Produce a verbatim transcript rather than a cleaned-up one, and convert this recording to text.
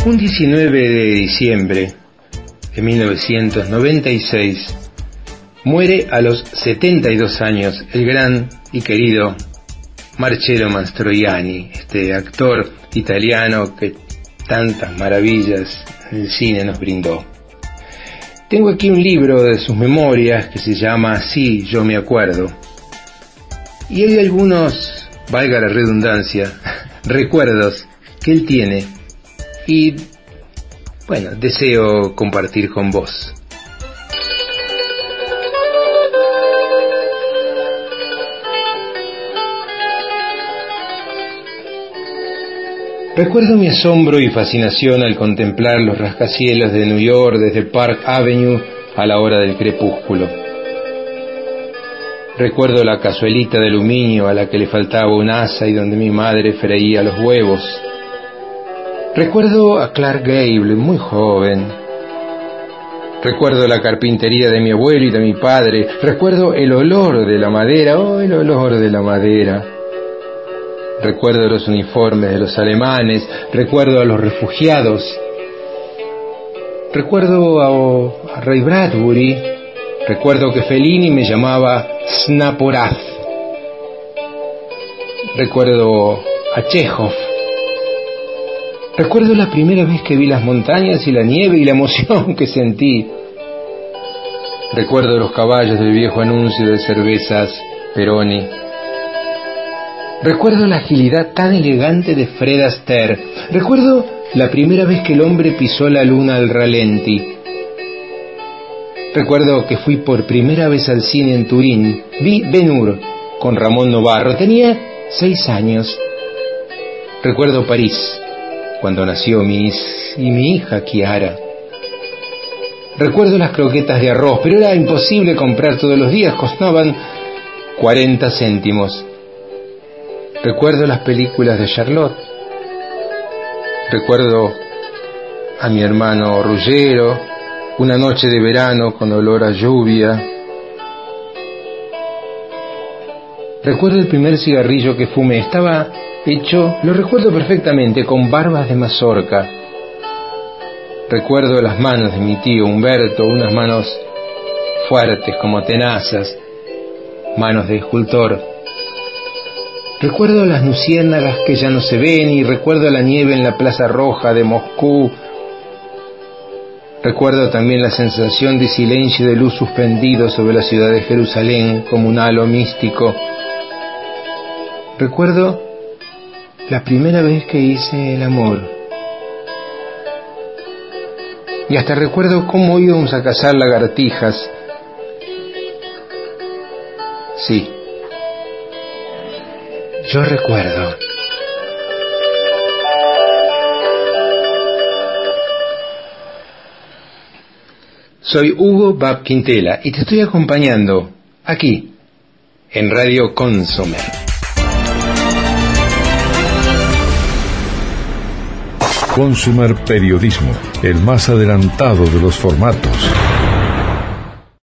Un diecinueve de diciembre de mil novecientos noventa y seis muere a los setenta y dos años el gran y querido Marcello Mastroianni, este actor italiano que tantas maravillas del cine nos brindó. Tengo aquí un libro de sus memorias que se llama Sí, yo me acuerdo. Y hay algunos, valga la redundancia, recuerdos que él tiene y, bueno, deseo compartir con vos. Recuerdo mi asombro y fascinación al contemplar los rascacielos de New York desde Park Avenue a la hora del crepúsculo. Recuerdo la cazuelita de aluminio a la que le faltaba un asa y donde mi madre freía los huevos. Recuerdo a Clark Gable, muy joven. Recuerdo la carpintería de mi abuelo y de mi padre. Recuerdo el olor de la madera, oh, el olor de la madera. Recuerdo los uniformes de los alemanes, recuerdo a los refugiados, recuerdo a, a Ray Bradbury, recuerdo que Fellini me llamaba Snaporaz, recuerdo a Chekhov, recuerdo la primera vez que vi las montañas y la nieve y la emoción que sentí, recuerdo los caballos del viejo anuncio de cervezas Peroni. Recuerdo la agilidad tan elegante de Fred Astaire. Recuerdo la primera vez que el hombre pisó la luna al ralenti. Recuerdo que fui por primera vez al cine en Turín. Vi Ben-Hur con Ramón Novarro. Tenía seis años. Recuerdo París, cuando nació mi, y mi hija Chiara. Recuerdo las croquetas de arroz, pero era imposible comprar todos los días. Costaban cuarenta céntimos. Recuerdo las películas de Charlotte. Recuerdo a mi hermano Ruggiero, una noche de verano con olor a lluvia. Recuerdo el primer cigarrillo que fumé. Estaba hecho, lo recuerdo perfectamente, con barbas de mazorca. Recuerdo las manos de mi tío Humberto, unas manos fuertes como tenazas, manos de escultor. Recuerdo las luciérnagas que ya no se ven y recuerdo la nieve en la Plaza Roja de Moscú. Recuerdo también la sensación de silencio y de luz suspendido sobre la ciudad de Jerusalén como un halo místico. Recuerdo la primera vez que hice el amor. Y hasta recuerdo cómo íbamos a cazar lagartijas. Sí. Yo recuerdo. Soy Hugo Bab Quintela y te estoy acompañando aquí en Radio Consumer. Consumer Periodismo, el más adelantado de los formatos.